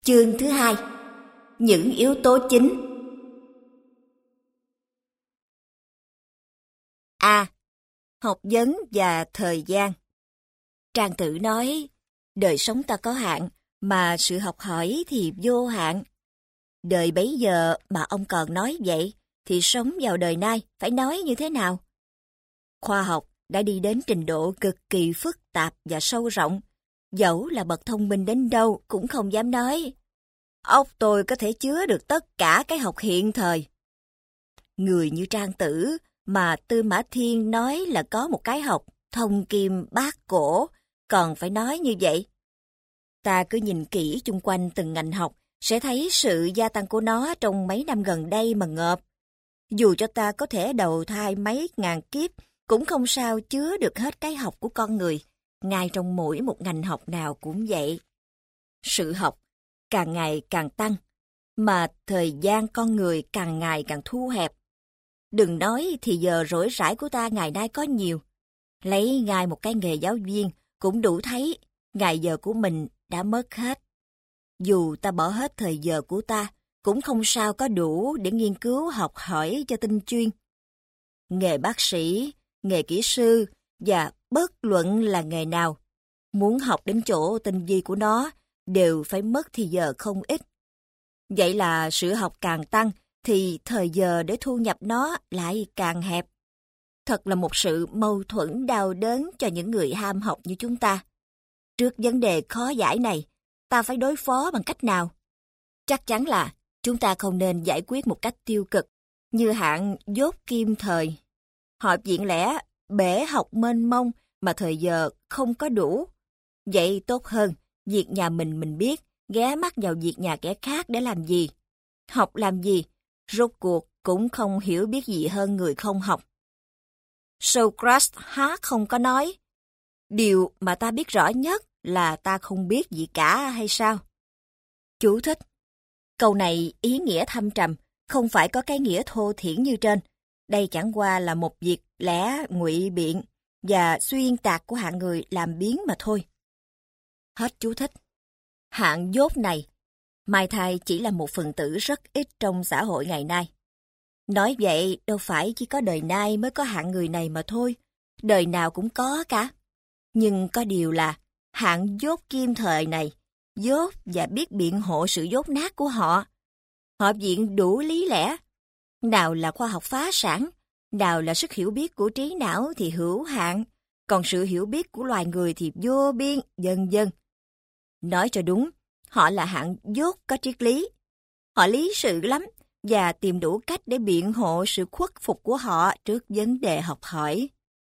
Chương thứ 2. Những yếu tố chính. A. Học vấn và thời gian. Trang Tử nói, đời sống ta có hạn, mà sự học hỏi thì vô hạn. Đời bấy giờ mà ông còn nói vậy, thì sống vào đời nay phải nói như thế nào? Khoa học đã đi đến trình độ cực kỳ phức tạp và sâu rộng, dẫu là bậc thông minh đến đâu cũng không dám nói. Óc tôi có thể chứa được tất cả cái học hiện thời. Người như Trang Tử mà Tư Mã Thiên nói là có một cái học thông kim bát cổ, còn phải nói như vậy. Ta cứ nhìn kỹ chung quanh từng ngành học, sẽ thấy sự gia tăng của nó trong mấy năm gần đây mà ngợp. Dù cho ta có thể đầu thai mấy ngàn kiếp, cũng không sao chứa được hết cái học của con người, ngay trong mỗi một ngành học nào cũng vậy. Sự học càng ngày càng tăng, mà thời gian con người càng ngày càng thu hẹp. Đừng nói thì giờ rỗi rãi của ta ngày nay có nhiều. Lấy ngay một cái nghề giáo viên cũng đủ thấy ngày giờ của mình đã mất hết. Dù ta bỏ hết thời giờ của ta, cũng không sao có đủ để nghiên cứu học hỏi cho tinh chuyên. Nghề bác sĩ, nghề kỹ sư và bất luận là nghề nào, muốn học đến chỗ tinh vi của nó đều phải mất thì giờ không ít. Vậy là sự học càng tăng thì thời giờ để thu nhập nó lại càng hẹp. Thật là một sự mâu thuẫn đau đớn cho những người ham học như chúng ta. Trước vấn đề khó giải này, ta phải đối phó bằng cách nào? Chắc chắn là chúng ta không nên giải quyết một cách tiêu cực, như hạng dốt kim thời. Học viện lẽ, bể học mênh mông mà thời giờ không có đủ. Vậy tốt hơn, việc nhà mình biết, ghé mắt vào việc nhà kẻ khác để làm gì? Học làm gì? Rốt cuộc cũng không hiểu biết gì hơn người không học. Socrates há không có nói, điều mà ta biết rõ nhất là ta không biết gì cả hay sao? Chú thích. Câu này ý nghĩa thâm trầm, không phải có cái nghĩa thô thiển như trên. Đây chẳng qua là một việc lẽ ngụy biện và xuyên tạc của hạng người làm biếng mà thôi. Hết chú thích. Hạng dốt này, mai thai chỉ là một phần tử rất ít trong xã hội ngày nay. Nói vậy đâu phải chỉ có đời nay mới có hạng người này mà thôi, đời nào cũng có cả. Nhưng có điều là hạng dốt kim thời này, dốt và biết biện hộ sự dốt nát của họ. Họ viện đủ lý lẽ. Nào là khoa học phá sản, nào là sức hiểu biết của trí não thì hữu hạn, còn sự hiểu biết của loài người thì vô biên, vân vân. Nói cho đúng, họ là hạng dốt có triết lý. Họ lý sự lắm và tìm đủ cách để biện hộ sự khuất phục của họ trước vấn đề học hỏi.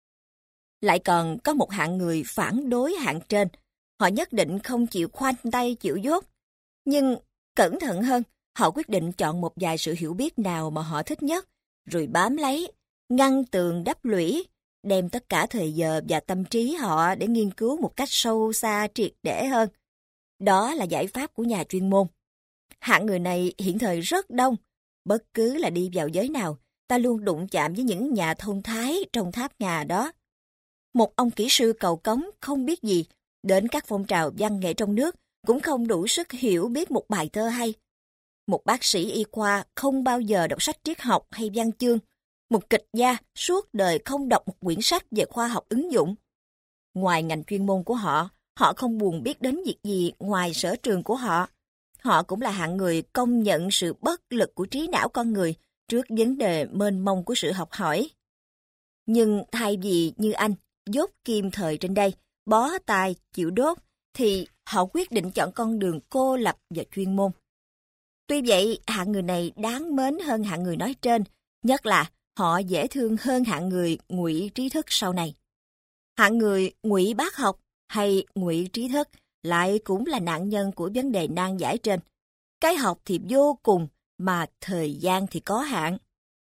Lại còn có một hạng người phản đối hạng trên. Họ nhất định không chịu khoanh tay chịu dốt. Nhưng cẩn thận hơn, họ quyết định chọn một vài sự hiểu biết nào mà họ thích nhất, rồi bám lấy, ngăn tường đắp lũy, đem tất cả thời giờ và tâm trí họ để nghiên cứu một cách sâu xa triệt để hơn. Đó là giải pháp của nhà chuyên môn. Hạng người này hiện thời rất đông. Bất cứ là đi vào giới nào, ta luôn đụng chạm với những nhà thông thái trong tháp ngà đó. Một ông kỹ sư cầu cống không biết gì, đến các phong trào văn nghệ trong nước cũng không đủ sức hiểu biết một bài thơ hay. Một bác sĩ y khoa không bao giờ đọc sách triết học hay văn chương. Một kịch gia suốt đời không đọc một quyển sách về khoa học ứng dụng. Ngoài ngành chuyên môn của họ, họ không buồn biết đến việc gì ngoài sở trường của họ. Họ cũng là hạng người công nhận sự bất lực của trí não con người trước vấn đề mênh mông của sự học hỏi. Nhưng thay vì như anh, dốt kim thời trên đây, bó tay chịu đốt, thì họ quyết định chọn con đường cô lập và chuyên môn. Tuy vậy, hạng người này đáng mến hơn hạng người nói trên, nhất là họ dễ thương hơn hạng người ngụy trí thức sau này. Hạng người ngụy bác học hay ngụy trí thức lại cũng là nạn nhân của vấn đề nan giải trên. Cái học thì vô cùng, mà thời gian thì có hạn.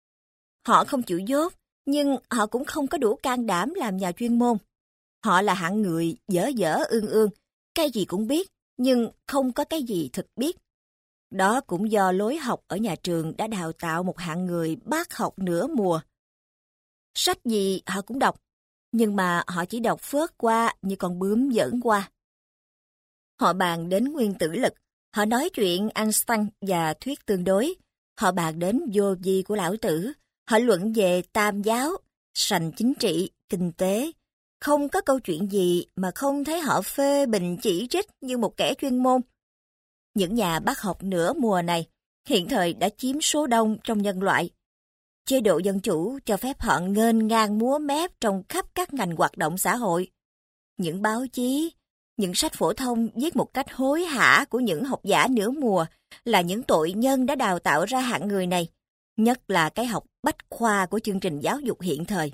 Họ không chịu dốt, nhưng họ cũng không có đủ can đảm làm nhà chuyên môn. Họ là hạng người dở dở ương ương, cái gì cũng biết, nhưng không có cái gì thực biết. Đó cũng do lối học ở nhà trường đã đào tạo một hạng người bác học nửa mùa. Sách gì họ cũng đọc, nhưng mà họ chỉ đọc phớt qua như con bướm giỡn qua. Họ bàn đến nguyên tử lực, Họ nói chuyện Einstein và thuyết tương đối. Họ bàn đến vô vi của Lão Tử. Họ luận về tam giáo, sành chính trị, kinh tế. Không có câu chuyện gì mà không thấy họ phê bình chỉ trích như một kẻ chuyên môn. Những nhà bác học nửa mùa này hiện thời đã chiếm số đông trong nhân loại. Chế độ dân chủ cho phép họ nghênh ngang múa mép trong khắp các ngành hoạt động xã hội. Những báo chí, những sách phổ thông viết một cách hối hả của những học giả nửa mùa là những tội nhân đã đào tạo ra hạng người này, nhất là cái học bách khoa của chương trình giáo dục hiện thời.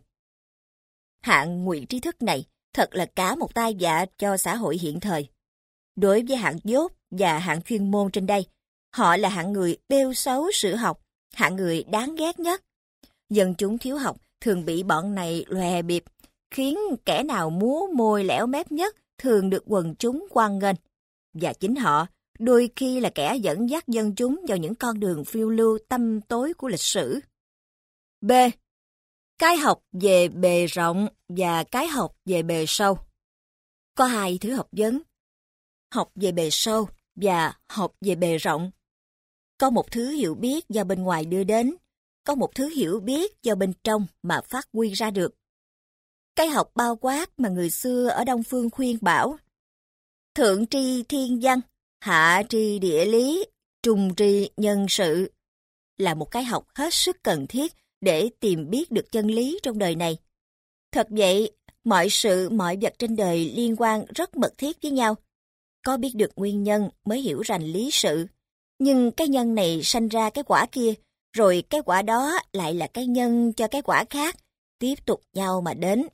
Hạng ngụy trí thức này thật là cả một tai vạ cho xã hội hiện thời. Đối với hạng dốt và hạng chuyên môn trên đây, họ là hạng người bêu xấu sự học, hạng người đáng ghét nhất. Dân chúng thiếu học thường bị bọn này lòe bịp, khiến kẻ nào múa môi lẻo mép nhất thường được quần chúng hoan nghênh. Và chính họ đôi khi là kẻ dẫn dắt dân chúng vào những con đường phiêu lưu tăm tối của lịch sử. B. Cái học về bề rộng và cái học về bề sâu. Có hai thứ học vấn: học về bề sâu và học về bề rộng. Có một thứ hiểu biết do bên ngoài đưa đến, có một thứ hiểu biết do bên trong mà phát huy ra được. Cái học bao quát mà người xưa ở Đông Phương khuyên bảo: thượng tri thiên văn, hạ tri địa lý, trung tri nhân sự, là một cái học hết sức cần thiết để tìm biết được chân lý trong đời này. Thật vậy, mọi sự, mọi vật trên đời liên quan rất mật thiết với nhau. Có biết được nguyên nhân mới hiểu rành lý sự. Nhưng cái nhân này sanh ra cái quả kia, rồi cái quả đó lại là cái nhân cho cái quả khác, tiếp tục nhau mà đến.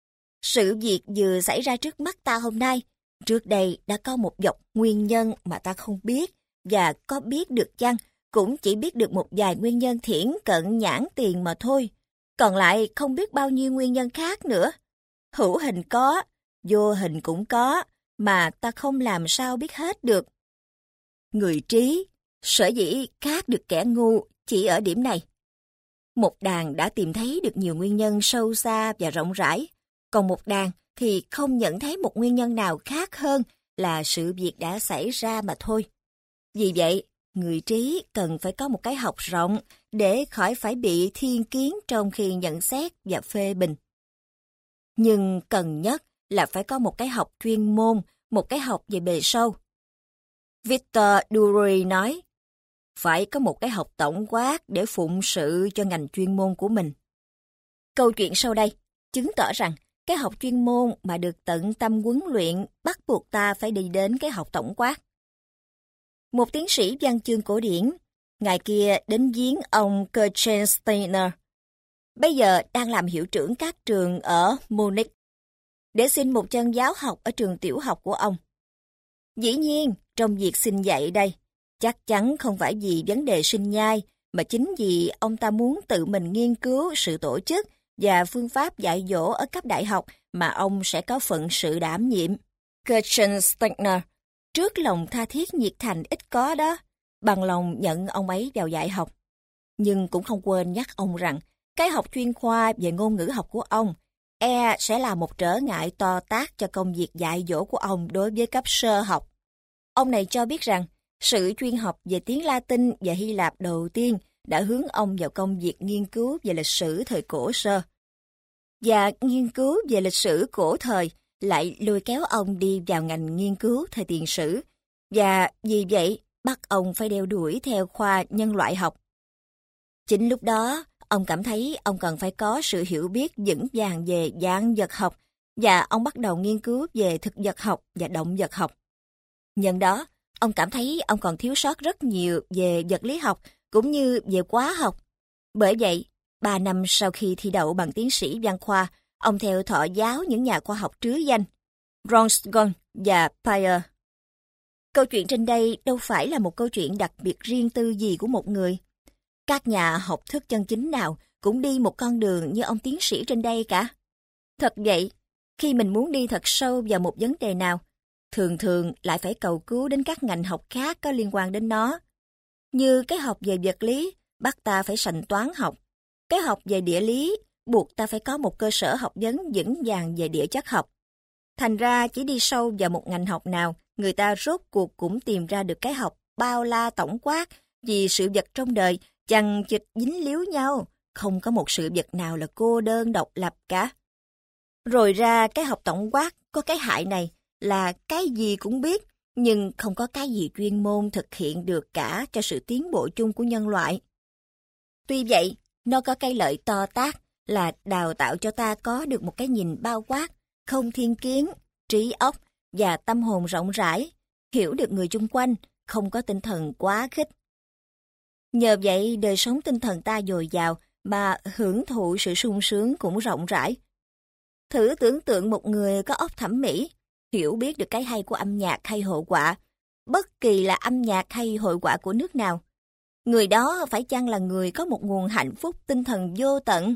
Sự việc vừa xảy ra trước mắt ta hôm nay, trước đây đã có một dọc nguyên nhân mà ta không biết, và có biết được chăng, cũng chỉ biết được một vài nguyên nhân thiển cận nhãn tiền mà thôi. Còn lại không biết bao nhiêu nguyên nhân khác nữa. Hữu hình có, vô hình cũng có, mà ta không làm sao biết hết được. Người trí, sở dĩ khác được kẻ ngu chỉ ở điểm này. Một đàn đã tìm thấy được nhiều nguyên nhân sâu xa và rộng rãi, còn một đàn thì không nhận thấy một nguyên nhân nào khác hơn là sự việc đã xảy ra mà thôi. Vì vậy, người trí cần phải có một cái học rộng để khỏi phải bị thiên kiến trong khi nhận xét và phê bình. Nhưng cần nhất là phải có một cái học chuyên môn, một cái học về bề sâu. Victor Duruy nói, phải có một cái học tổng quát để phụng sự cho ngành chuyên môn của mình. Câu chuyện sau đây chứng tỏ rằng cái học chuyên môn mà được tận tâm huấn luyện bắt buộc ta phải đi đến cái học tổng quát. Một tiến sĩ văn chương cổ điển, ngài kia đến viếng ông Kirchensteiner, bây giờ đang làm hiệu trưởng các trường ở Munich, để xin một chân giáo học ở trường tiểu học của ông. Dĩ nhiên, trong việc xin dạy đây, chắc chắn không phải vì vấn đề sinh nhai, mà chính vì ông ta muốn tự mình nghiên cứu sự tổ chức và phương pháp dạy dỗ ở cấp đại học mà ông sẽ có phận sự đảm nhiệm. Kirchensteiner, trước lòng tha thiết nhiệt thành ít có đó, bằng lòng nhận ông ấy vào dạy học. Nhưng cũng không quên nhắc ông rằng, cái học chuyên khoa về ngôn ngữ học của ông sẽ là một trở ngại to tát cho công việc dạy dỗ của ông đối với cấp sơ học. Ông này cho biết rằng, sự chuyên học về tiếng Latin và Hy Lạp đầu tiên đã hướng ông vào công việc nghiên cứu về lịch sử thời cổ sơ. Và nghiên cứu về lịch sử cổ thời lại lôi kéo ông đi vào ngành nghiên cứu thời tiền sử, và vì vậy bắt ông phải đeo đuổi theo khoa nhân loại học. Chính lúc đó, ông cảm thấy ông cần phải có sự hiểu biết vững vàng về dạng vật học, và ông bắt đầu nghiên cứu về thực vật học và động vật học. Nhân đó, ông cảm thấy ông còn thiếu sót rất nhiều về vật lý học cũng như về hóa học. Bởi vậy, 3 năm sau khi thi đậu bằng tiến sĩ văn khoa, ông theo thọ giáo những nhà khoa học trứ danh, Ronsgon và Peyer. Câu chuyện trên đây đâu phải là một câu chuyện đặc biệt riêng tư gì của một người. Các nhà học thức chân chính nào cũng đi một con đường như ông tiến sĩ trên đây cả. Thật vậy, khi mình muốn đi thật sâu vào một vấn đề nào, thường thường lại phải cầu cứu đến các ngành học khác có liên quan đến nó. Như cái học về vật lý, bắt ta phải sành toán học. Cái học về địa lý, buộc ta phải có một cơ sở học vấn vững vàng về địa chất học. Thành ra chỉ đi sâu vào một ngành học nào, người ta rốt cuộc cũng tìm ra được cái học bao la tổng quát, vì sự vật trong đời chằng chịt dính líu nhau, không có một sự vật nào là cô đơn độc lập cả. Rồi ra cái học tổng quát có cái hại này là cái gì cũng biết, nhưng không có cái gì chuyên môn thực hiện được cả cho sự tiến bộ chung của nhân loại. Tuy vậy, nó có cái lợi to tát là đào tạo cho ta có được một cái nhìn bao quát, không thiên kiến, trí óc và tâm hồn rộng rãi, hiểu được người chung quanh, không có tinh thần quá khích. Nhờ vậy, đời sống tinh thần ta dồi dào mà hưởng thụ sự sung sướng cũng rộng rãi. Thử tưởng tượng một người có óc thẩm mỹ, hiểu biết được cái hay của âm nhạc hay hội họa, bất kỳ là âm nhạc hay hội họa của nước nào. Người đó phải chăng là người có một nguồn hạnh phúc tinh thần vô tận?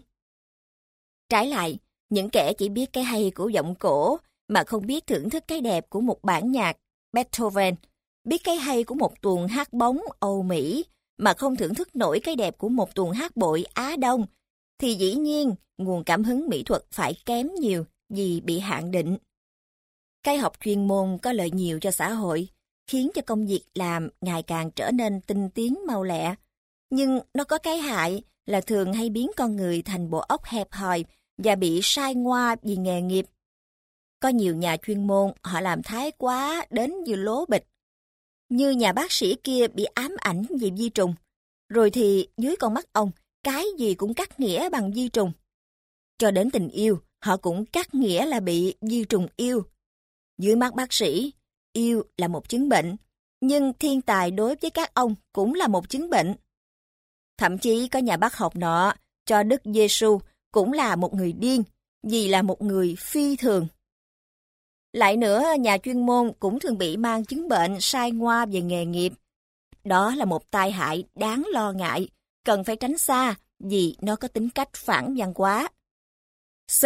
Trái lại, những kẻ chỉ biết cái hay của giọng cổ mà không biết thưởng thức cái đẹp của một bản nhạc Beethoven, biết cái hay của một tuồng hát bóng Âu Mỹ mà không thưởng thức nổi cái đẹp của một tuồng hát bội Á Đông, thì dĩ nhiên nguồn cảm hứng mỹ thuật phải kém nhiều vì bị hạn định. Cái học chuyên môn có lợi nhiều cho xã hội, khiến cho công việc làm ngày càng trở nên tinh tiến mau lẹ. Nhưng nó có cái hại là thường hay biến con người thành bộ óc hẹp hòi và bị sai ngoa vì nghề nghiệp. Có nhiều nhà chuyên môn họ làm thái quá đến như lố bịch. Như nhà bác sĩ kia bị ám ảnh vì vi trùng. Rồi thì dưới con mắt ông, cái gì cũng cắt nghĩa bằng vi trùng. Cho đến tình yêu, họ cũng cắt nghĩa là bị vi trùng yêu. Dưới mắt bác sĩ, yêu là một chứng bệnh, nhưng thiên tài đối với các ông cũng là một chứng bệnh. Thậm chí có nhà bác học nọ cho Đức Giêsu cũng là một người điên, vì là một người phi thường. Lại nữa, nhà chuyên môn cũng thường bị mang chứng bệnh sai ngoa về nghề nghiệp. Đó là một tai hại đáng lo ngại, cần phải tránh xa vì nó có tính cách phản văn hóa. C.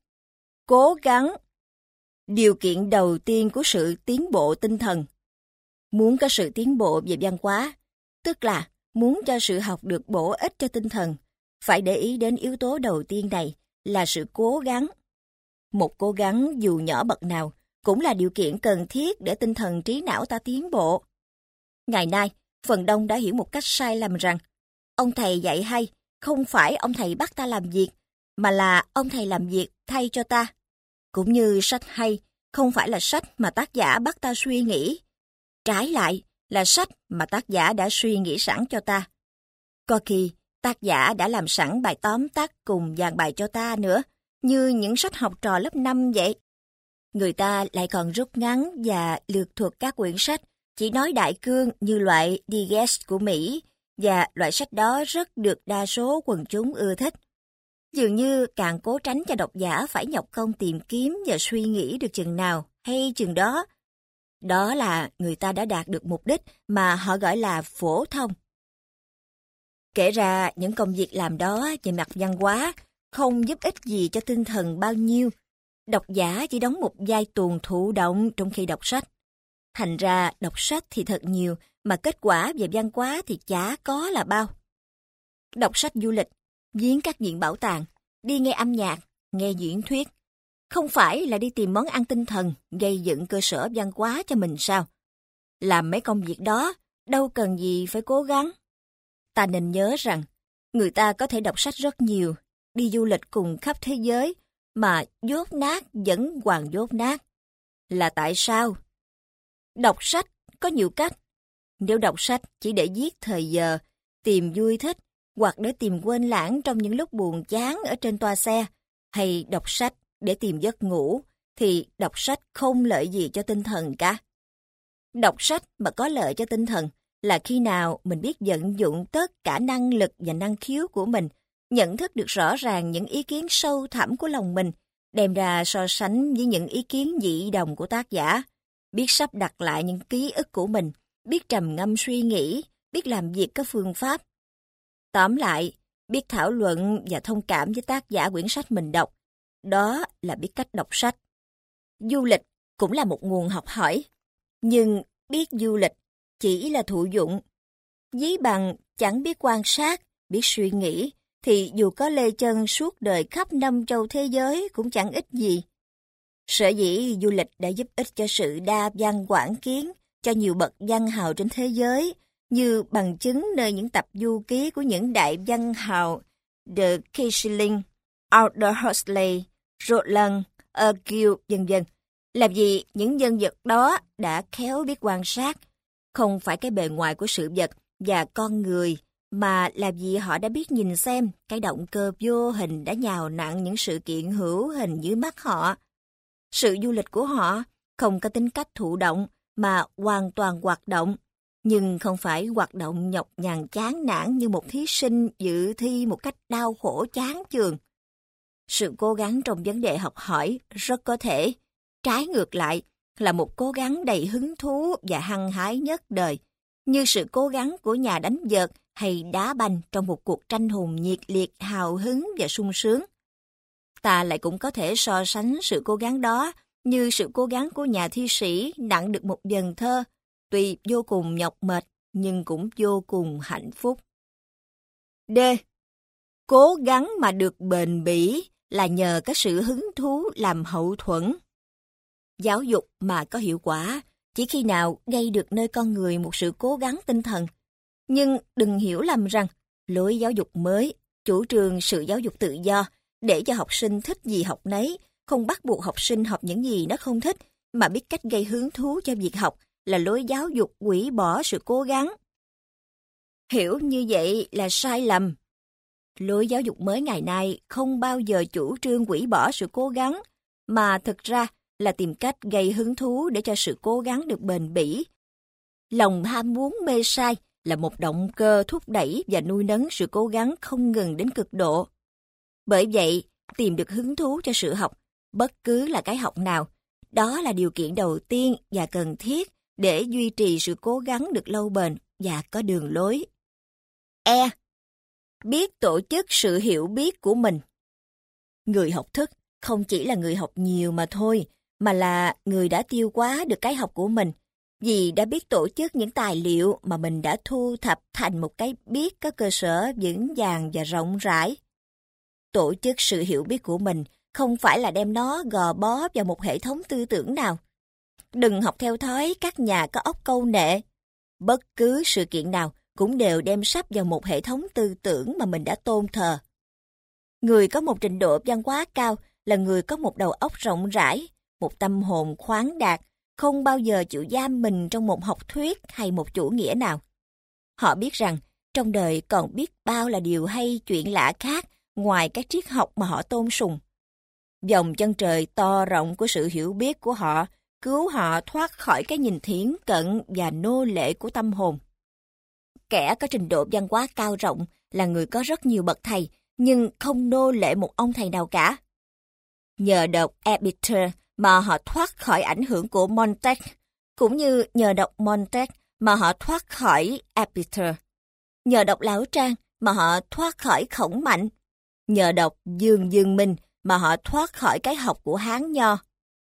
Cố gắng. Điều kiện đầu tiên của sự tiến bộ tinh thần. Muốn có sự tiến bộ về văn hóa, tức là muốn cho sự học được bổ ích cho tinh thần, phải để ý đến yếu tố đầu tiên này là sự cố gắng. Một cố gắng dù nhỏ bậc nào cũng là điều kiện cần thiết để tinh thần trí não ta tiến bộ. Ngày nay, phần đông đã hiểu một cách sai lầm rằng ông thầy dạy hay không phải ông thầy bắt ta làm việc, mà là ông thầy làm việc thay cho ta. Cũng như sách hay không phải là sách mà tác giả bắt ta suy nghĩ. Trái lại là sách mà tác giả đã suy nghĩ sẵn cho ta. Có khi tác giả đã làm sẵn bài tóm tắt cùng dàn bài cho ta nữa, như những sách học trò lớp 5 vậy. Người ta lại còn rút ngắn và lược thuật các quyển sách chỉ nói đại cương như loại Digest của Mỹ, và loại sách đó rất được đa số quần chúng ưa thích. Dường như càng cố tránh cho độc giả phải nhọc công tìm kiếm và suy nghĩ được chừng nào hay chừng đó. Đó là người ta đã đạt được mục đích mà họ gọi là phổ thông. Kể ra những công việc làm đó về mặt văn hóa không giúp ích gì cho tinh thần bao nhiêu. Độc giả chỉ đóng một vai tuồng thụ động trong khi đọc sách. Thành ra đọc sách thì thật nhiều, mà kết quả về văn hóa thì chả có là bao. Đọc sách du lịch, viếng các viện bảo tàng, đi nghe âm nhạc, nghe diễn thuyết. Không phải là đi tìm món ăn tinh thần, gây dựng cơ sở văn hóa cho mình sao? Làm mấy công việc đó, đâu cần gì phải cố gắng. Ta nên nhớ rằng, người ta có thể đọc sách rất nhiều, đi du lịch cùng khắp thế giới, mà dốt nát vẫn hoàn dốt nát. Là tại sao? Đọc sách có nhiều cách. Nếu đọc sách chỉ để giết thời giờ, tìm vui thích, hoặc để tìm quên lãng trong những lúc buồn chán ở trên toa xe, hay đọc sách để tìm giấc ngủ, thì đọc sách không lợi gì cho tinh thần cả. Đọc sách mà có lợi cho tinh thần là khi nào mình biết vận dụng tất cả năng lực và năng khiếu của mình, nhận thức được rõ ràng những ý kiến sâu thẳm của lòng mình, đem ra so sánh với những ý kiến dị đồng của tác giả, biết sắp đặt lại những ký ức của mình, biết trầm ngâm suy nghĩ, biết làm việc có phương pháp. Tóm lại, biết thảo luận và thông cảm với tác giả quyển sách mình đọc. Đó là biết cách đọc sách. Du lịch cũng là một nguồn học hỏi, nhưng biết du lịch chỉ là thụ dụng. Ví bằng chẳng biết quan sát, biết suy nghĩ, thì dù có lê chân suốt đời khắp 5 châu thế giới cũng chẳng ích gì. Sở dĩ du lịch đã giúp ích cho sự đa văn quảng kiến, cho nhiều bậc văn hào trên thế giới, như bằng chứng nơi những tập du ký của những đại văn hào De Keyserling, Aldous Huxley, Roland Argyle, vân vân. Làm gì những nhân vật đó đã khéo biết quan sát, không phải cái bề ngoài của sự vật và con người, mà làm gì họ đã biết nhìn xem cái động cơ vô hình đã nhào nặn những sự kiện hữu hình dưới mắt họ. Sự du lịch của họ không có tính cách thụ động mà hoàn toàn hoạt động, nhưng không phải hoạt động nhọc nhằn chán nản như một thí sinh dự thi một cách đau khổ chán chường. Sự cố gắng trong vấn đề học hỏi rất có thể, trái ngược lại, là một cố gắng đầy hứng thú và hăng hái nhất đời, như sự cố gắng của nhà đánh vợt hay đá banh trong một cuộc tranh hùng nhiệt liệt, hào hứng và sung sướng. Ta lại cũng có thể so sánh sự cố gắng đó như sự cố gắng của nhà thi sĩ nặng được một vần thơ, tuy vô cùng nhọc mệt nhưng cũng vô cùng hạnh phúc. D. Cố gắng mà được bền bỉ là nhờ cái sự hứng thú làm hậu thuẫn. Giáo dục mà có hiệu quả chỉ khi nào gây được nơi con người một sự cố gắng tinh thần. Nhưng đừng hiểu lầm rằng lối giáo dục mới, chủ trương sự giáo dục tự do, để cho học sinh thích gì học nấy, không bắt buộc học sinh học những gì nó không thích, mà biết cách gây hứng thú cho việc học, là lối giáo dục hủy bỏ sự cố gắng. Hiểu như vậy là sai lầm. Lối giáo dục mới ngày nay không bao giờ chủ trương hủy bỏ sự cố gắng, mà thực ra là tìm cách gây hứng thú để cho sự cố gắng được bền bỉ. Lòng ham muốn mê sai là một động cơ thúc đẩy và nuôi nấng sự cố gắng không ngừng đến cực độ. Bởi vậy, tìm được hứng thú cho sự học, bất cứ là cái học nào, đó là điều kiện đầu tiên và cần thiết để duy trì sự cố gắng được lâu bền và có đường lối. E. Biết tổ chức sự hiểu biết của mình. Người học thức không chỉ là người học nhiều mà thôi, mà là người đã tiêu hóa được cái học của mình, vì đã biết tổ chức những tài liệu mà mình đã thu thập thành một cái biết có cơ sở vững vàng và rộng rãi. Tổ chức sự hiểu biết của mình không phải là đem nó gò bó vào một hệ thống tư tưởng nào. Đừng học theo thói các nhà có óc câu nệ. Bất cứ sự kiện nào cũng đều đem sắp vào một hệ thống tư tưởng mà mình đã tôn thờ. Người có một trình độ văn hóa cao là người có một đầu óc rộng rãi, một tâm hồn khoáng đạt, không bao giờ chịu giam mình trong một học thuyết hay một chủ nghĩa nào. Họ biết rằng trong đời còn biết bao là điều hay chuyện lạ khác ngoài cái triết học mà họ tôn sùng. Vòng chân trời to rộng của sự hiểu biết của họ cứu họ thoát khỏi cái nhìn thiển cận và nô lệ của tâm hồn. Kẻ có trình độ văn hóa cao rộng là người có rất nhiều bậc thầy, nhưng không nô lệ một ông thầy nào cả. Nhờ đọc Epictetus mà họ thoát khỏi ảnh hưởng của Montaigne, cũng như nhờ đọc Montaigne mà họ thoát khỏi Epictetus. Nhờ đọc Lão Trang mà họ thoát khỏi Khổng Mạnh. Nhờ đọc Dương Minh mà họ thoát khỏi cái học của Hán Nho.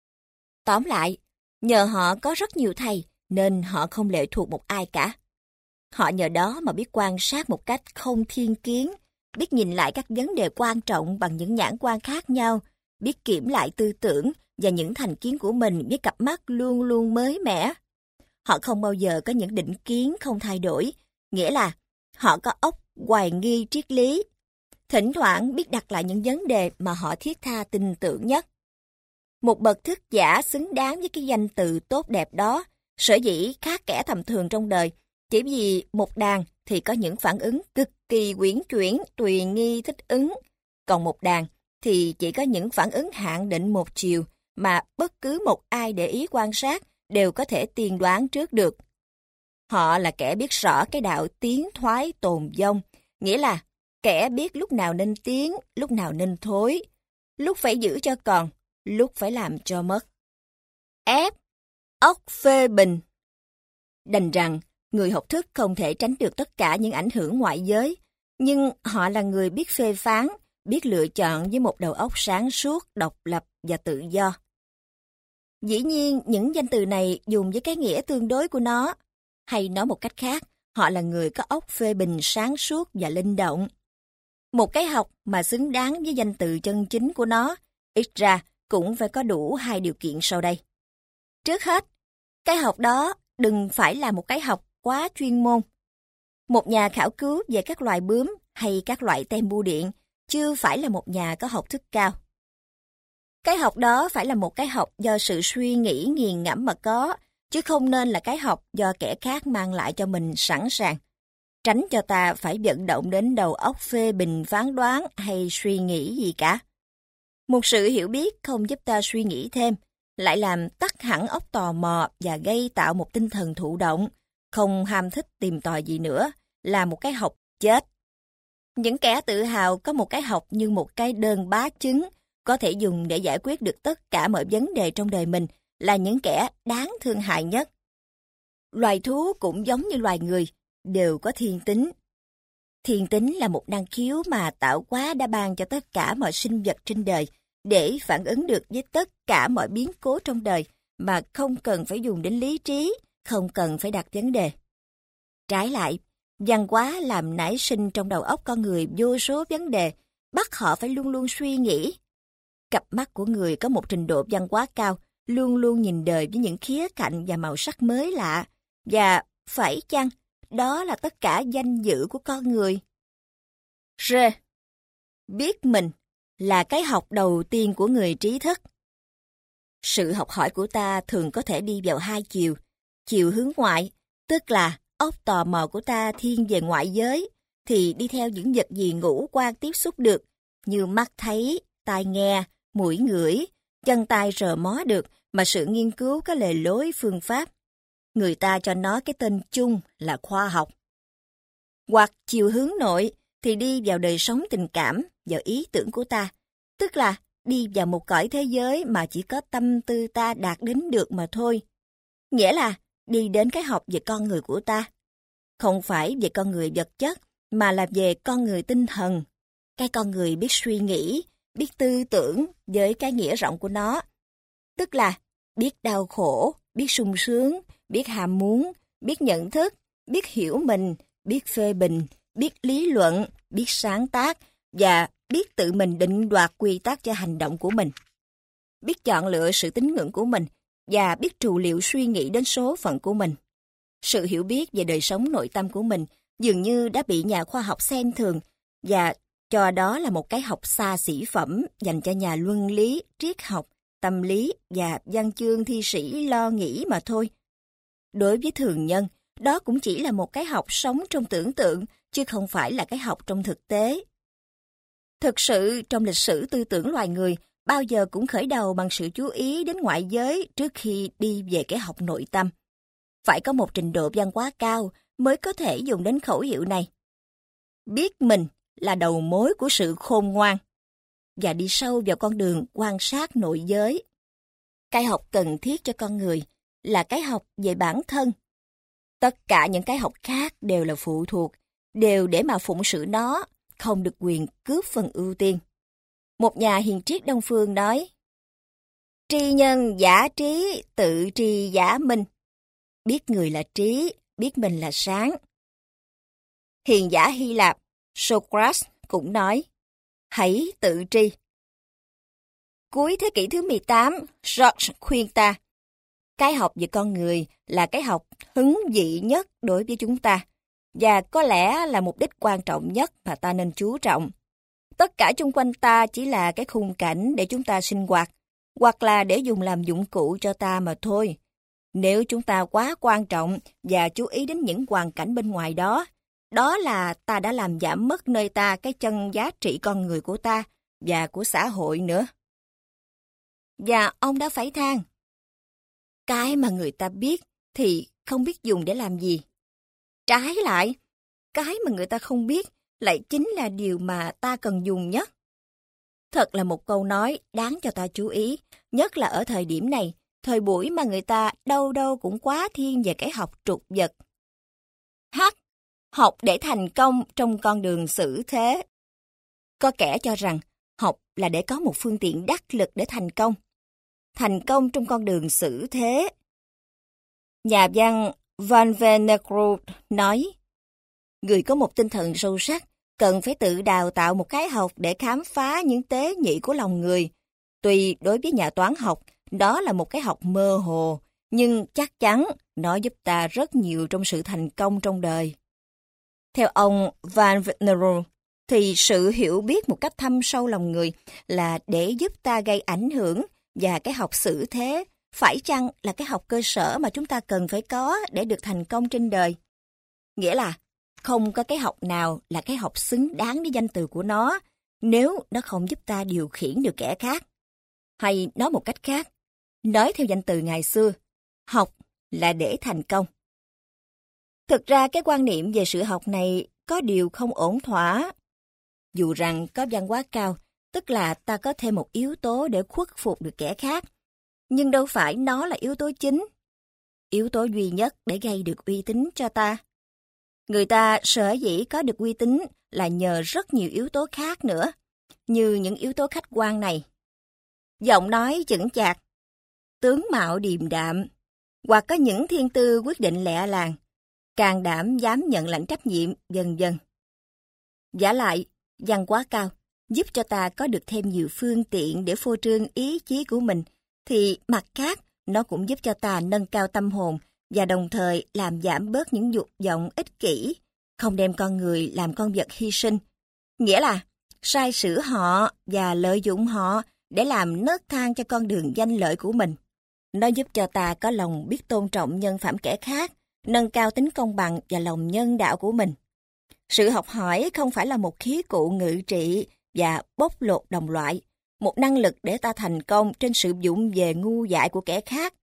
Tóm lại, nhờ họ có rất nhiều thầy nên họ không lệ thuộc một ai cả. Họ nhờ đó mà biết quan sát một cách không thiên kiến, biết nhìn lại các vấn đề quan trọng bằng những nhãn quan khác nhau, biết kiểm lại tư tưởng và những thành kiến của mình với cặp mắt luôn luôn mới mẻ. Họ không bao giờ có những định kiến không thay đổi, nghĩa là họ có óc hoài nghi triết lý. Thỉnh thoảng biết đặt lại những vấn đề mà họ thiết tha tin tưởng nhất. Một bậc thức giả xứng đáng với cái danh từ tốt đẹp đó, sở dĩ khác kẻ tầm thường trong đời, chỉ vì một đàn thì có những phản ứng cực kỳ uyển chuyển, tùy nghi thích ứng, còn một đàn thì chỉ có những phản ứng hạn định một chiều mà bất cứ một ai để ý quan sát đều có thể tiên đoán trước được. Họ là kẻ biết rõ cái đạo tiến thoái tồn vong, nghĩa là kẻ biết lúc nào nên tiến, lúc nào nên thối, lúc phải giữ cho còn, lúc phải làm cho mất. F. Óc phê bình. Đành rằng, người học thức không thể tránh được tất cả những ảnh hưởng ngoại giới, nhưng họ là người biết phê phán, biết lựa chọn với một đầu óc sáng suốt, độc lập và tự do. Dĩ nhiên, những danh từ này dùng với cái nghĩa tương đối của nó, hay nói một cách khác, họ là người có óc phê bình sáng suốt và linh động. Một cái học mà xứng đáng với danh từ chân chính của nó, ít ra cũng phải có đủ hai điều kiện sau đây. Trước hết, cái học đó đừng phải là một cái học quá chuyên môn. Một nhà khảo cứu về các loài bướm hay các loại tem bưu điện chưa phải là một nhà có học thức cao. Cái học đó phải là một cái học do sự suy nghĩ nghiền ngẫm mà có, chứ không nên là cái học do kẻ khác mang lại cho mình sẵn sàng. Tránh cho ta phải vận động đến đầu óc phê bình phán đoán hay suy nghĩ gì cả. Một sự hiểu biết không giúp ta suy nghĩ thêm, lại làm tắt hẳn óc tò mò và gây tạo một tinh thần thụ động, không ham thích tìm tòi gì nữa, là một cái học chết. Những kẻ tự hào có một cái học như một cái đơn bá chứng, có thể dùng để giải quyết được tất cả mọi vấn đề trong đời mình, là những kẻ đáng thương hại nhất. Loài thú cũng giống như loài người, đều có thiên tính. Thiên tính là một năng khiếu mà tạo hóa đã ban cho tất cả mọi sinh vật trên đời, để phản ứng được với tất cả mọi biến cố trong đời mà không cần phải dùng đến lý trí, không cần phải đặt vấn đề. Trái lại, văn hóa làm nảy sinh trong đầu óc con người vô số vấn đề, bắt họ phải luôn luôn suy nghĩ. Cặp mắt của người có một trình độ văn hóa cao, luôn luôn nhìn đời với những khía cạnh và màu sắc mới lạ, và phải chăng đó là tất cả danh dự của con người? R. Biết mình là cái học đầu tiên của người trí thức. Sự học hỏi của ta thường có thể đi vào hai chiều. Chiều hướng ngoại, tức là óc tò mò của ta thiên về ngoại giới, thì đi theo những vật gì ngũ quan tiếp xúc được, như mắt thấy, tai nghe, mũi ngửi, chân tay sờ mó được, mà sự nghiên cứu có lề lối phương pháp. Người ta cho nó cái tên chung là khoa học. Hoặc chiều hướng nội thì đi vào đời sống tình cảm, vào ý tưởng của ta, tức là đi vào một cõi thế giới mà chỉ có tâm tư ta đạt đến được mà thôi. Nghĩa là đi đến cái học về con người của ta. Không phải về con người vật chất, mà là về con người tinh thần. Cái con người biết suy nghĩ, biết tư tưởng với cái nghĩa rộng của nó. Tức là biết đau khổ, biết sung sướng, biết ham muốn, biết nhận thức, biết hiểu mình, biết phê bình, biết lý luận, biết sáng tác và biết tự mình định đoạt quy tắc cho hành động của mình. Biết chọn lựa sự tín ngưỡng của mình và biết trụ liệu suy nghĩ đến số phận của mình. Sự hiểu biết về đời sống nội tâm của mình dường như đã bị nhà khoa học xem thường và cho đó là một cái học xa xỉ phẩm dành cho nhà luân lý, triết học, tâm lý và văn chương thi sĩ lo nghĩ mà thôi. Đối với thường nhân, đó cũng chỉ là một cái học sống trong tưởng tượng, chứ không phải là cái học trong thực tế. Thực sự, trong lịch sử tư tưởng loài người, bao giờ cũng khởi đầu bằng sự chú ý đến ngoại giới trước khi đi về cái học nội tâm. Phải có một trình độ văn hóa cao mới có thể dùng đến khẩu hiệu này. Biết mình là đầu mối của sự khôn ngoan, và đi sâu vào con đường quan sát nội giới. Cái học cần thiết cho con người là cái học về bản thân. Tất cả những cái học khác đều là phụ thuộc, đều để mà phụng sự nó, không được quyền cướp phần ưu tiên. Một nhà hiền triết Đông phương nói, tri nhân giả trí, tự tri giả minh. Biết người là trí, biết mình là sáng. Hiền giả Hy Lạp, Socrates cũng nói, hãy tự tri. Cuối thế kỷ thứ 18, George khuyên ta, cái học về con người là cái học hứng dị nhất đối với chúng ta, và có lẽ là mục đích quan trọng nhất mà ta nên chú trọng. Tất cả chung quanh ta chỉ là cái khung cảnh để chúng ta sinh hoạt, hoặc là để dùng làm dụng cụ cho ta mà thôi. Nếu chúng ta quá quan trọng và chú ý đến những hoàn cảnh bên ngoài đó, đó là ta đã làm giảm mất nơi ta cái chân giá trị con người của ta và của xã hội nữa. Và ông đã phải than, cái mà người ta biết thì không biết dùng để làm gì. Trái lại, cái mà người ta không biết lại chính là điều mà ta cần dùng nhất. Thật là một câu nói đáng cho ta chú ý, nhất là ở thời điểm này, thời buổi mà người ta đâu đâu cũng quá thiên về cái học trục vật. Học để thành công trong con đường xử thế. Có kẻ cho rằng học là để có một phương tiện đắc lực để thành công. Thành công trong con đường xử thế. Nhà văn Van Venegroot nói, người có một tinh thần sâu sắc cần phải tự đào tạo một cái học để khám phá những tế nhị của lòng người. Tuy đối với nhà toán học, đó là một cái học mơ hồ, nhưng chắc chắn nó giúp ta rất nhiều trong sự thành công trong đời. Theo ông Van Venerow, thì sự hiểu biết một cách thâm sâu lòng người là để giúp ta gây ảnh hưởng, và cái học xử thế phải chăng là cái học cơ sở mà chúng ta cần phải có để được thành công trên đời. Nghĩa là không có cái học nào là cái học xứng đáng với danh từ của nó nếu nó không giúp ta điều khiển được kẻ khác. Hay nói một cách khác, nói theo danh từ ngày xưa, học là để thành công. Thực ra cái quan niệm về sự học này có điều không ổn thỏa. Dù rằng có văn hóa cao, tức là ta có thêm một yếu tố để khuất phục được kẻ khác, nhưng đâu phải nó là yếu tố chính, yếu tố duy nhất để gây được uy tín cho ta. Người ta sở dĩ có được uy tín là nhờ rất nhiều yếu tố khác nữa, như những yếu tố khách quan này. Giọng nói chững chạc, tướng mạo điềm đạm, hoặc có những thiên tư quyết định lẹ làng, can đảm dám nhận lãnh trách nhiệm, vân vân. Vả lại, văn hóa cao giúp cho ta có được thêm nhiều phương tiện để phô trương ý chí của mình, thì mặt khác, nó cũng giúp cho ta nâng cao tâm hồn và đồng thời làm giảm bớt những dục vọng ích kỷ, không đem con người làm con vật hy sinh. Nghĩa là sai sử họ và lợi dụng họ để làm nấc thang cho con đường danh lợi của mình. Nó giúp cho ta có lòng biết tôn trọng nhân phẩm kẻ khác, nâng cao tính công bằng và lòng nhân đạo của mình. Sự học hỏi không phải là một khí cụ ngự trị và bóc lột đồng loại, một năng lực để ta thành công trên sự vụng về ngu dại của kẻ khác.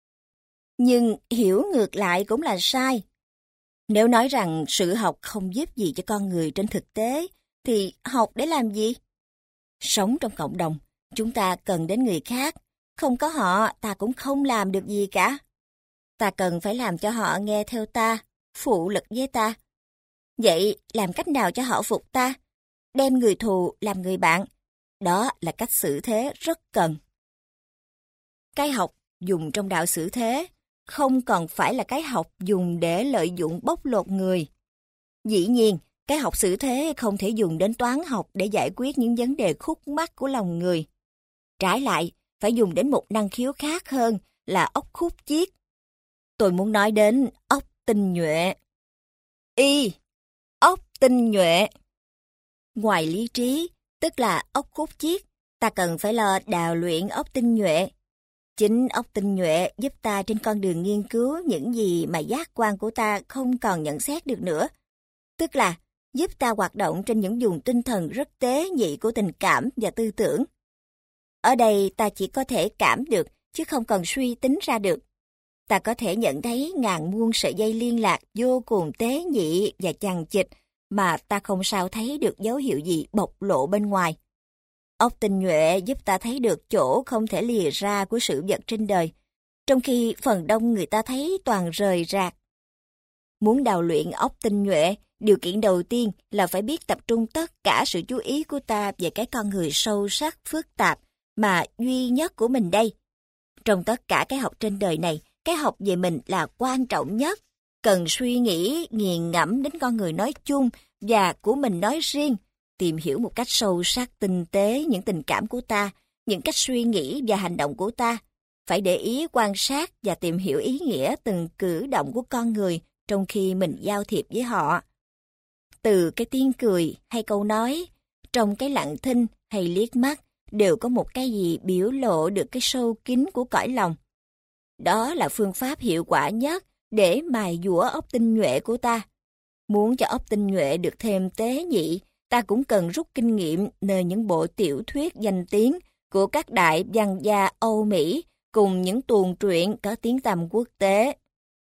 Nhưng hiểu ngược lại cũng là sai. Nếu nói rằng sự học không giúp gì cho con người trên thực tế, thì học để làm gì? Sống trong cộng đồng, chúng ta cần đến người khác. Không có họ, ta cũng không làm được gì cả. Ta cần phải làm cho họ nghe theo ta, phụ lực với ta. Vậy làm cách nào cho họ phục ta? Đem người thù làm người bạn. Đó là cách xử thế rất cần. Cái học dùng trong đạo xử thế không còn phải là cái học dùng để lợi dụng bóc lột người. Dĩ nhiên, cái học xử thế không thể dùng đến toán học để giải quyết những vấn đề khúc mắc của lòng người. Trái lại, phải dùng đến một năng khiếu khác hơn là óc khúc chiết. Tôi muốn nói đến óc tinh nhuệ. Óc tinh nhuệ. Ngoài lý trí, tức là óc khúc chiết, ta cần phải lo đào luyện óc tinh nhuệ. Chính óc tinh nhuệ giúp ta trên con đường nghiên cứu những gì mà giác quan của ta không còn nhận xét được nữa. Tức là giúp ta hoạt động trên những vùng tinh thần rất tế nhị của tình cảm và tư tưởng. Ở đây ta chỉ có thể cảm được, chứ không cần suy tính ra được. Ta có thể nhận thấy ngàn muôn sợi dây liên lạc vô cùng tế nhị và chằng chịt mà ta không sao thấy được dấu hiệu gì bộc lộ bên ngoài. Óc tinh nhuệ giúp ta thấy được chỗ không thể lìa ra của sự vật trên đời, trong khi phần đông người ta thấy toàn rời rạc. Muốn đào luyện óc tinh nhuệ, điều kiện đầu tiên là phải biết tập trung tất cả sự chú ý của ta về cái con người sâu sắc, phức tạp mà duy nhất của mình đây. Trong tất cả cái học trên đời này, cái học về mình là quan trọng nhất, cần suy nghĩ, nghiền ngẫm đến con người nói chung và của mình nói riêng, tìm hiểu một cách sâu sắc, tinh tế những tình cảm của ta, những cách suy nghĩ và hành động của ta. Phải để ý quan sát và tìm hiểu ý nghĩa từng cử động của con người trong khi mình giao thiệp với họ. Từ cái tiếng cười hay câu nói, trong cái lặng thinh hay liếc mắt, đều có một cái gì biểu lộ được cái sâu kín của cõi lòng. Đó là phương pháp hiệu quả nhất để mài dũa óc tinh nhuệ của ta. Muốn cho óc tinh nhuệ được thêm tế nhị, ta cũng cần rút kinh nghiệm nơi những bộ tiểu thuyết danh tiếng của các đại văn gia Âu Mỹ cùng những tuồng truyện có tiếng tăm quốc tế.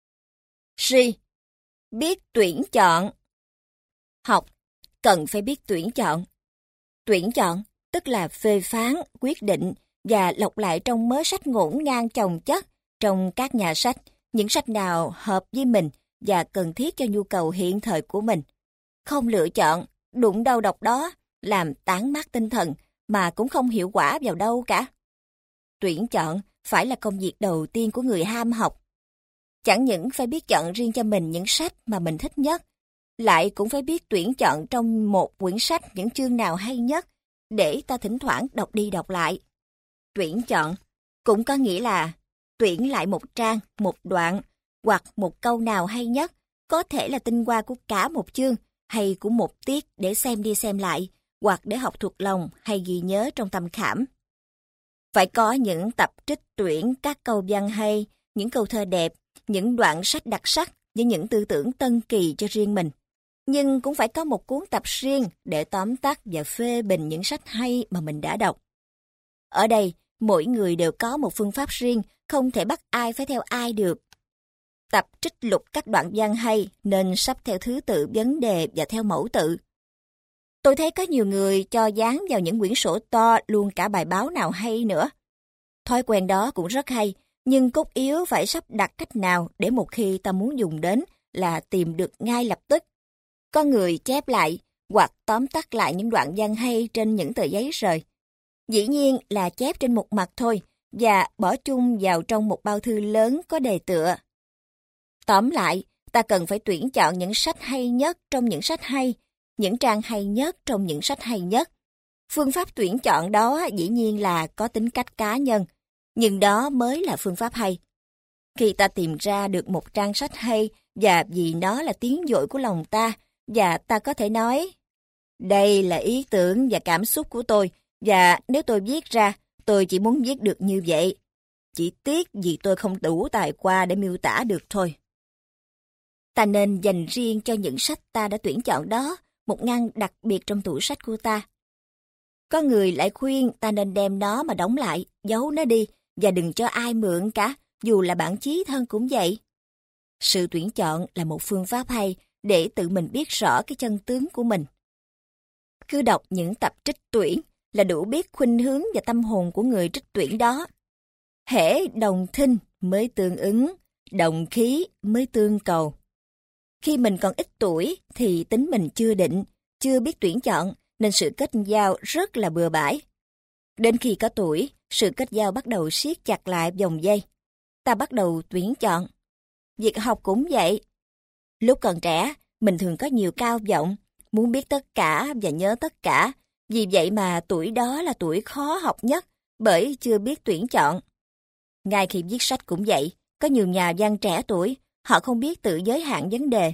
Si. Biết tuyển chọn. Học cần phải biết tuyển chọn. Tuyển chọn tức là phê phán, quyết định và lọc lại trong mớ sách ngổn ngang chồng chất trong các nhà sách, những sách nào hợp với mình và cần thiết cho nhu cầu hiện thời của mình. Không lựa chọn, đụng đâu đọc đó, làm tán mát tinh thần mà cũng không hiệu quả vào đâu cả. Tuyển chọn phải là công việc đầu tiên của người ham học. Chẳng những phải biết chọn riêng cho mình những sách mà mình thích nhất, lại cũng phải biết tuyển chọn trong một quyển sách những chương nào hay nhất để ta thỉnh thoảng đọc đi đọc lại. Tuyển chọn cũng có nghĩa là tuyển lại một trang, một đoạn, hoặc một câu nào hay nhất, có thể là tinh hoa của cả một chương, hay của một tiết để xem đi xem lại, hoặc để học thuộc lòng hay ghi nhớ trong tâm khảm. Phải có những tập trích tuyển các câu văn hay, những câu thơ đẹp, những đoạn sách đặc sắc với những tư tưởng tân kỳ cho riêng mình. Nhưng cũng phải có một cuốn tập riêng để tóm tắt và phê bình những sách hay mà mình đã đọc. Ở đây, mỗi người đều có một phương pháp riêng, không thể bắt ai phải theo ai được. Tập trích lục các đoạn văn hay nên sắp theo thứ tự vấn đề và theo mẫu tự. Tôi thấy có nhiều người cho dán vào những quyển sổ to luôn cả bài báo nào hay nữa. Thói quen đó cũng rất hay, nhưng cốt yếu phải sắp đặt cách nào để một khi ta muốn dùng đến là tìm được ngay lập tức. Có người chép lại hoặc tóm tắt lại những đoạn văn hay trên những tờ giấy rời. Dĩ nhiên là chép trên một mặt thôi và bỏ chung vào trong một bao thư lớn có đề tựa. Tóm lại, ta cần phải tuyển chọn những sách hay nhất trong những sách hay, những trang hay nhất trong những sách hay nhất. Phương pháp tuyển chọn đó dĩ nhiên là có tính cách cá nhân, nhưng đó mới là phương pháp hay. Khi ta tìm ra được một trang sách hay và vì nó là tiếng dội của lòng ta, và ta có thể nói, đây là ý tưởng và cảm xúc của tôi, và nếu tôi viết ra, tôi chỉ muốn viết được như vậy. Chỉ tiếc vì tôi không đủ tài qua để miêu tả được thôi. Ta nên dành riêng cho những sách ta đã tuyển chọn đó một ngăn đặc biệt trong tủ sách của ta. Có người lại khuyên ta nên đem nó mà đóng lại, giấu nó đi và đừng cho ai mượn cả, dù là bạn chí thân cũng vậy. Sự tuyển chọn là một phương pháp hay để tự mình biết rõ cái chân tướng của mình. Cứ đọc những tập trích tuyển là đủ biết khuynh hướng và tâm hồn của người trích tuyển đó. Hễ đồng thinh mới tương ứng, đồng khí mới tương cầu. Khi mình còn ít tuổi thì tính mình chưa định, chưa biết tuyển chọn, nên sự kết giao rất là bừa bãi. Đến khi có tuổi, sự kết giao bắt đầu siết chặt lại vòng dây. Ta bắt đầu tuyển chọn. Việc học cũng vậy. Lúc còn trẻ, mình thường có nhiều cao vọng, muốn biết tất cả và nhớ tất cả. Vì vậy mà tuổi đó là tuổi khó học nhất, bởi chưa biết tuyển chọn. Ngay khi viết sách cũng vậy, có nhiều nhà văn trẻ tuổi, họ không biết tự giới hạn vấn đề.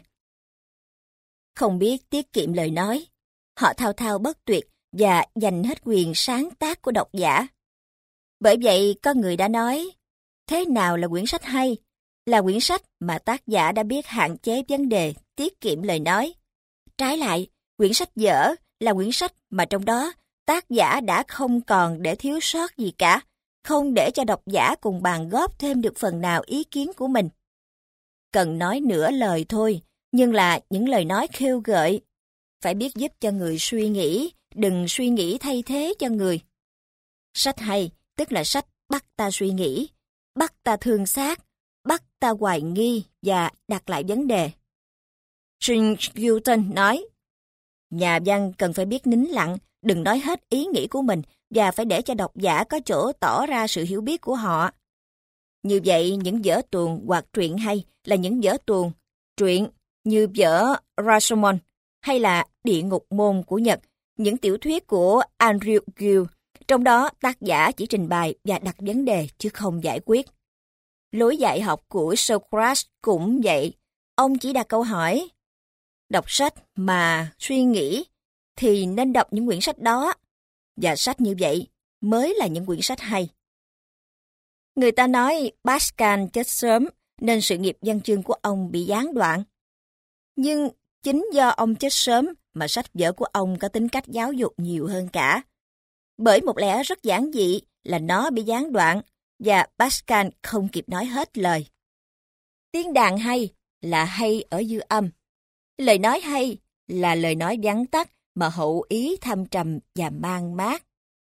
Không biết tiết kiệm lời nói. Họ thao thao bất tuyệt và dành hết quyền sáng tác của độc giả. Bởi vậy, có người đã nói, thế nào là quyển sách hay? Là quyển sách mà tác giả đã biết hạn chế vấn đề, tiết kiệm lời nói. Trái lại, quyển sách dở là quyển sách mà trong đó tác giả đã không còn để thiếu sót gì cả, không để cho độc giả cùng bàn góp thêm được phần nào ý kiến của mình. Cần nói nửa lời thôi, nhưng là những lời nói khêu gợi. Phải biết giúp cho người suy nghĩ, đừng suy nghĩ thay thế cho người. Sách hay, tức là sách bắt ta suy nghĩ, bắt ta thương xác, bắt ta hoài nghi và đặt lại vấn đề. Jean Newton nói, nhà văn cần phải biết nín lặng, đừng nói hết ý nghĩ của mình và phải để cho độc giả có chỗ tỏ ra sự hiểu biết của họ. Như vậy, những vở tuồng hoặc truyện hay là những vở tuồng, truyện như vở Rashomon hay là Địa ngục môn của Nhật, những tiểu thuyết của Andrew Gill, trong đó tác giả chỉ trình bày và đặt vấn đề chứ không giải quyết. Lối dạy học của Socrates cũng vậy, ông chỉ đặt câu hỏi. Đọc sách mà suy nghĩ thì nên đọc những quyển sách đó, và sách như vậy mới là những quyển sách hay. Người ta nói Pascal chết sớm nên sự nghiệp văn chương của ông bị gián đoạn. Nhưng chính do ông chết sớm mà sách vở của ông có tính cách giáo dục nhiều hơn cả. Bởi một lẽ rất giản dị là nó bị gián đoạn và Pascal không kịp nói hết lời. Tiếng đàn hay là hay ở dư âm. Lời nói hay là lời nói vắn tắt mà hậu ý thâm trầm và mang mát.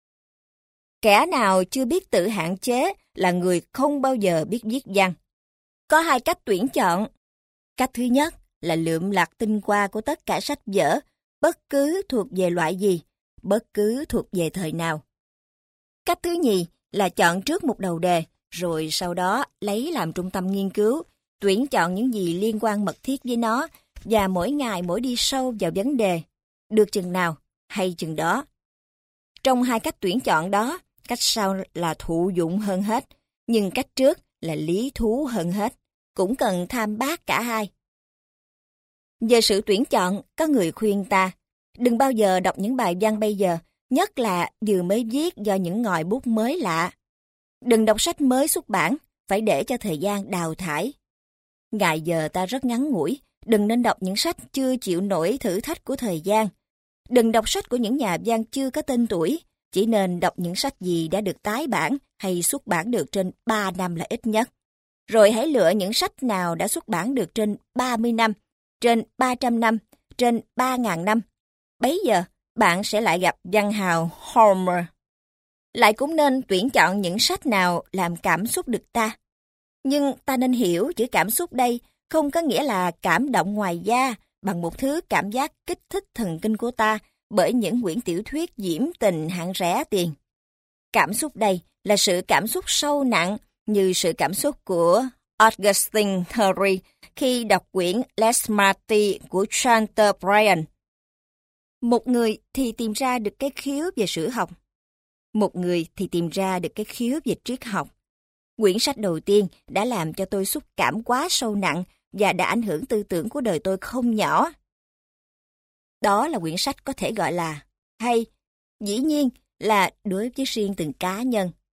Kẻ nào chưa biết tự hạn chế là người không bao giờ biết viết văn. Có hai cách tuyển chọn. Cách thứ nhất là lượm lặt tinh hoa của tất cả sách vở, bất cứ thuộc về loại gì, bất cứ thuộc về thời nào. Cách thứ nhì là chọn trước một đầu đề, rồi sau đó lấy làm trung tâm nghiên cứu, tuyển chọn những gì liên quan mật thiết với nó, và mỗi ngày mỗi đi sâu vào vấn đề, được chừng nào hay chừng đó. Trong hai cách tuyển chọn đó, cách sau là thụ dụng hơn hết, nhưng cách trước là lý thú hơn hết, cũng cần tham bác cả hai. Về sự tuyển chọn, có người khuyên ta, đừng bao giờ đọc những bài văn bây giờ, nhất là vừa mới viết do những ngòi bút mới lạ. Đừng đọc sách mới xuất bản, phải để cho thời gian đào thải. Ngày giờ ta rất ngắn ngủi, đừng nên đọc những sách chưa chịu nổi thử thách của thời gian. Đừng đọc sách của những nhà văn chưa có tên tuổi, chỉ nên đọc những sách gì đã được tái bản hay xuất bản được trên 3 năm là ít nhất. Rồi hãy lựa những sách nào đã xuất bản được trên 30 năm, trên 300 năm, trên 3.000 năm. Bấy giờ, bạn sẽ lại gặp văn hào Homer. Lại cũng nên tuyển chọn những sách nào làm cảm xúc được ta. Nhưng ta nên hiểu chữ cảm xúc đây không có nghĩa là cảm động ngoài da bằng một thứ cảm giác kích thích thần kinh của ta bởi những quyển tiểu thuyết diễm tình hạng rẻ tiền. Cảm xúc đây là sự cảm xúc sâu nặng như sự cảm xúc của Augustine Thierry khi đọc quyển Les Martyrs của Chateaubriand. Một người thì tìm ra được cái khiếu về sử học. Một người thì tìm ra được cái khiếu về triết học. Quyển sách đầu tiên đã làm cho tôi xúc cảm quá sâu nặng và đã ảnh hưởng tư tưởng của đời tôi không nhỏ. Đó là quyển sách có thể gọi là hay, dĩ nhiên là đối với riêng từng cá nhân.